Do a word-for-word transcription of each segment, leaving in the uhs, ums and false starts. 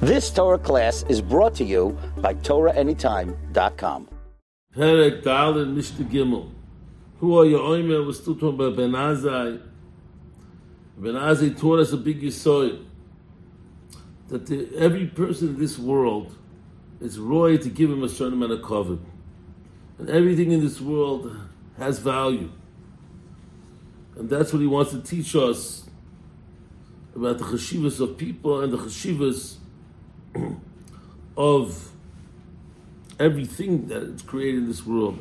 This Torah class is brought to you by Torah Anytime dot com. Perek Daled Mishnah Gimel. Who are your oimer? We're still talking about Ben Azai. Ben Azai taught us a big yisoid that the, every person in this world is roy to give him a certain amount of kavod, and everything in this world has value, and that's what he wants to teach us about the cheshivas of people and the cheshivas of everything that is created in this world.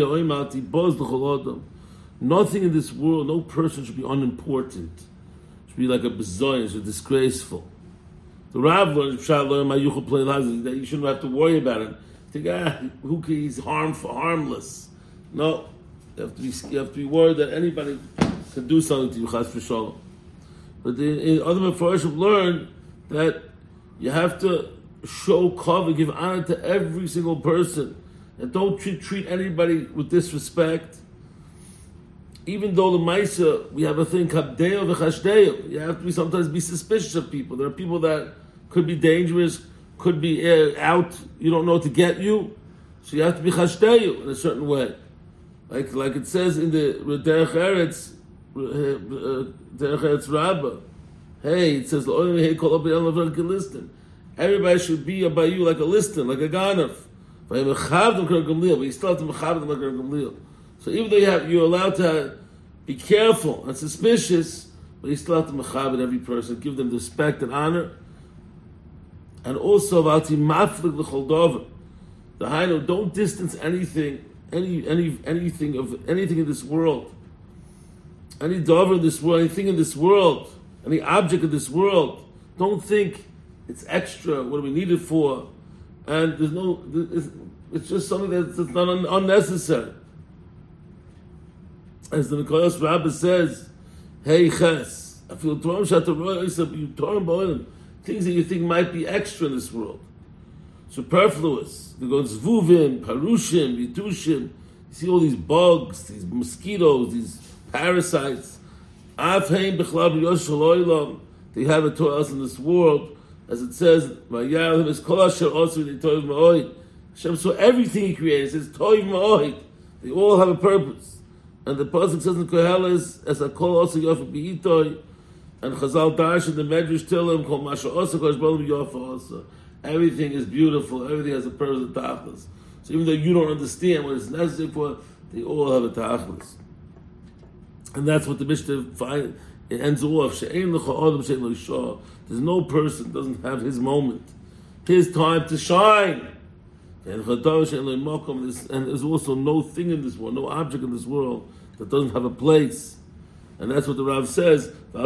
Nothing in this world, no person should be unimportant. Should be like a bezoyan, should be disgraceful. The Rav learned that you shouldn't have to worry about it. Think, ah, who can, he's harmful, harmless. No, you have to be, you have to be worried that anybody can do something to you, chas v'shalom. But the, in other Mefarshim learned that you have to show cover, give honor to every single person, and don't treat, treat anybody with disrespect. Even though the Maisa, we have a thing, kabdeo v'chashdeo. You have to be sometimes be suspicious of people. There are people that could be dangerous, could be uh, out, you don't know what to get you, so you have to be chashdeo in a certain way. Like like it says in the Derech Eretz, Derech Eretz Rabbah, hey, it says, everybody should be by you like a liston, like a ganaf. But you still have to mechabed them like a gamliel. So even though you have, you're allowed to be careful and suspicious, but you still have to mechabed every person, give them respect and honor. And also, the Hainu, don't distance anything, any any anything of anything in this world, any dover in this world, anything in this world, any object in this world. Don't think it's extra. What do we need it for? And there's no. It's, it's just something that's, that's not un, unnecessary. As the Nicholas Rabbah says, "Hey Ches, I feel torn shataroy. You torn boiling things that you think might be extra in this world, superfluous. There goes zvuvim, parushim, yitushim. You see all these bugs, these mosquitoes, these parasites. Afheim b'chlab yoshaloylam. They have it to us in this world, as it says, "Vayarlim is kol asher osu toiv ma'oid." Hashem saw everything He created. It says toiv ma'oid. They all have a purpose. And the pasuk says in Koheles, "As a kol osu yofa b'itoy," and Chazal Dash in the Medrash Tillim, "Kol masha osu kosh balam yofa osu." Everything is beautiful. Everything has a purpose of tachlis. So even though you don't understand what it's necessary for, they all have a tachlis. And that's what the Mishnah finds. It ends off. There's no person doesn't have his moment, his time to shine. And there's also no thing in this world, no object in this world that doesn't have a place. And that's what the Rav says. The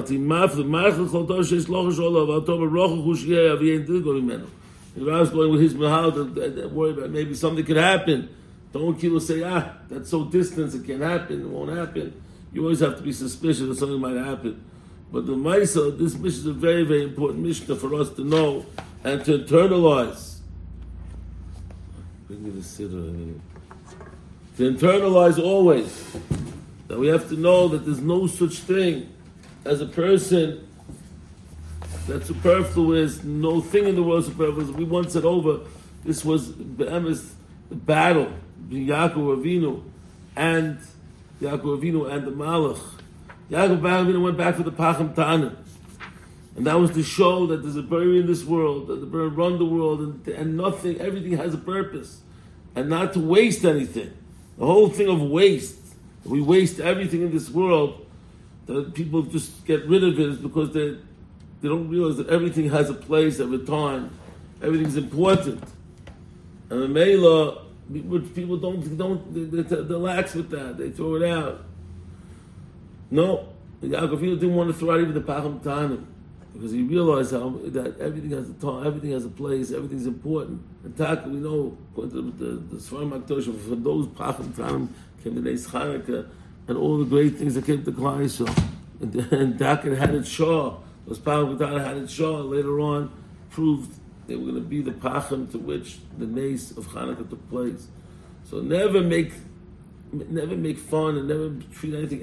Rav's going with his mahal to worry about maybe something could happen. Don't kill say, ah, that's so distant, it can't happen, it won't happen. You always have to be suspicious that something might happen. But the Maisa, this mission is a very, very important mission for us to know and to internalize. Bring me the siddur. To internalize always. That we have to know that there's no such thing as a person that's superfluous, no thing in the world is superfluous. We once said over, this was the battle between Yaakov Avinu and Yaakov Avinu and the Malach. Yaakov Avinu went back for the Pacham Tanim. And that was to show that there's a bird in this world, that the bird run the world, and, and nothing, everything has a purpose. And not to waste anything. The whole thing of waste, we waste everything in this world, that people just get rid of it is because they they don't realize that everything has a place at a time. Everything's important. And the Mela, people don't, don't they, they, they lax with that. They throw it out. No, Yaakov didn't want to throw out even the Pacham Tanim because he realized how that everything has a time, everything has a place, everything's important. And Taka, we know, the the Sfarim HaKadoshim, for those Pacham Tanim came the Neis Chanukah and all the great things that came to Klal Yisrael. And, and Taka had it Shah. Those Pacham Tanim had it Shah. Later on, proved they were going to be the Pacham to which the Neis of Chanukah took place. So never make, never make fun and never treat anything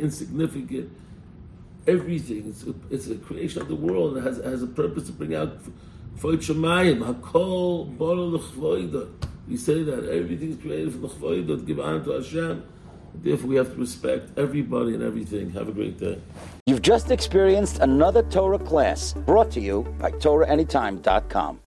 insignificant. Everything, it's a, it's a creation of the world and it has, has a purpose to bring out Kvoid Shemayim, Hakol Boro L'Chvoida. We say that everything is created for the Chvoida, give honor to Hashem. Therefore, we have to respect everybody and everything. Have a great day. You've just experienced another Torah class brought to you by Torah Anytime dot com.